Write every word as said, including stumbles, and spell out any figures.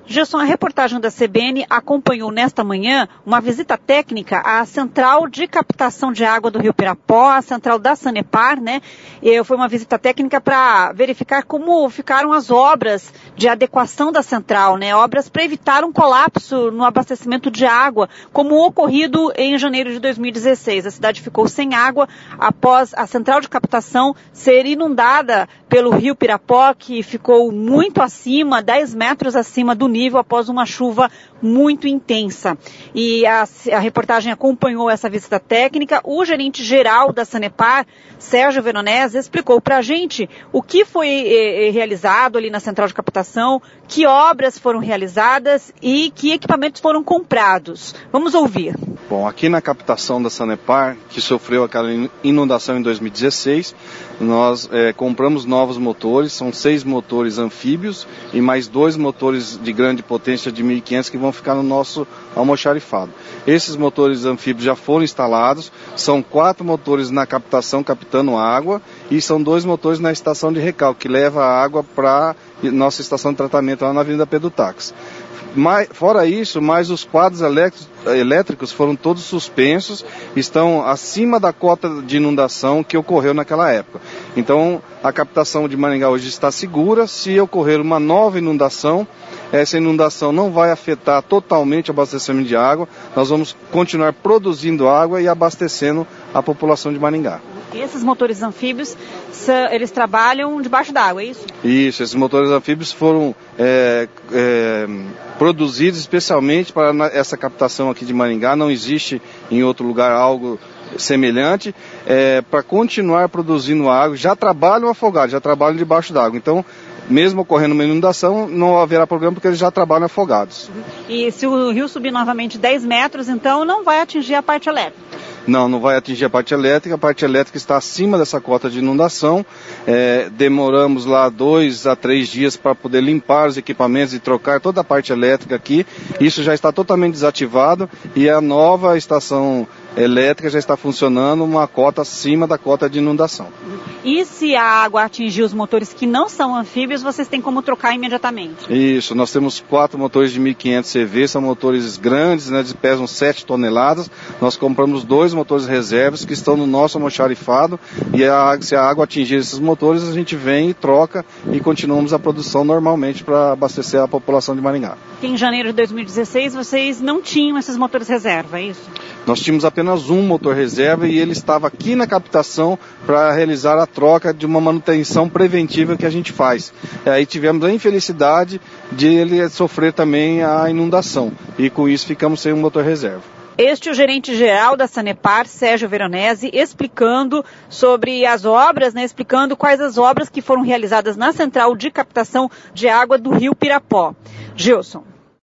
Gilson, a reportagem da C B N acompanhou nesta manhã uma visita técnica à central de captação de água do Rio Pirapó, a central da Sanepar, né? E foi uma visita técnica para verificar como ficaram as obras de adequação da central, né? Obras para evitar um colapso no abastecimento de água, como ocorrido em janeiro de dois mil e dezesseis. A cidade ficou sem água após a central de captação ser inundada pelo Rio Pirapó, que ficou muito acima, dez metros acima do nível após uma chuva muito intensa. E a, a reportagem acompanhou essa visita técnica. O gerente geral da Sanepar, Sérgio Veronese, explicou para a gente o que foi eh, realizado ali na central de captação, que obras foram realizadas e que equipamentos foram comprados. Vamos ouvir. Bom, aqui na captação da Sanepar, que sofreu aquela inundação em dois mil e dezesseis, nós eh, compramos novos motores, são seis motores anfíbios e mais dois motores de grande potência de mil e quinhentos que vão ficar no nosso almoxarifado. Esses motores anfíbios já foram instalados, são quatro motores na captação captando água e são dois motores na estação de recalque, que leva a água para nossa estação de tratamento lá na Avenida Pedro Taques. Mas, fora isso, mais os quadros elétricos foram todos suspensos, estão acima da cota de inundação que ocorreu naquela época. Então, a captação de Maringá hoje está segura. Se ocorrer uma nova inundação, essa inundação não vai afetar totalmente o abastecimento de água. Nós vamos continuar produzindo água e abastecendo a população de Maringá. E esses motores anfíbios, eles trabalham debaixo d'água, é isso? Isso, esses motores anfíbios foram é, é, produzidos especialmente para essa captação aqui de Maringá. Não existe em outro lugar algo semelhante, é, para continuar produzindo água. Já trabalham afogados, já trabalham debaixo d'água. Então, mesmo ocorrendo uma inundação, não haverá problema porque eles já trabalham afogados. E se o rio subir novamente dez metros, então não vai atingir a parte elétrica? Não, não vai atingir a parte elétrica. A parte elétrica está acima dessa cota de inundação. É, demoramos lá dois a três dias para poder limpar os equipamentos e trocar toda a parte elétrica aqui. Isso já está totalmente desativado e a nova estação elétrica já está funcionando uma cota acima da cota de inundação. E se a água atingir os motores que não são anfíbios, vocês têm como trocar imediatamente? Isso, nós temos quatro motores de mil e quinhentos C V, são motores grandes, né, pesam sete toneladas. Nós compramos dois motores reservas que estão no nosso almoxarifado e a, se a água atingir esses motores, a gente vem e troca e continuamos a produção normalmente para abastecer a população de Maringá. Em janeiro de dois mil e dezesseis, vocês não tinham esses motores reserva, é isso? Nós tínhamos apenas um motor reserva e ele estava aqui na captação para realizar a troca de uma manutenção preventiva que a gente faz. Aí tivemos a infelicidade de ele sofrer também a inundação e com isso ficamos sem um motor reserva. Este é o gerente-geral da Sanepar, Sérgio Veronese, explicando sobre as obras, né, explicando quais as obras que foram realizadas na central de captação de água do Rio Pirapó. Gilson.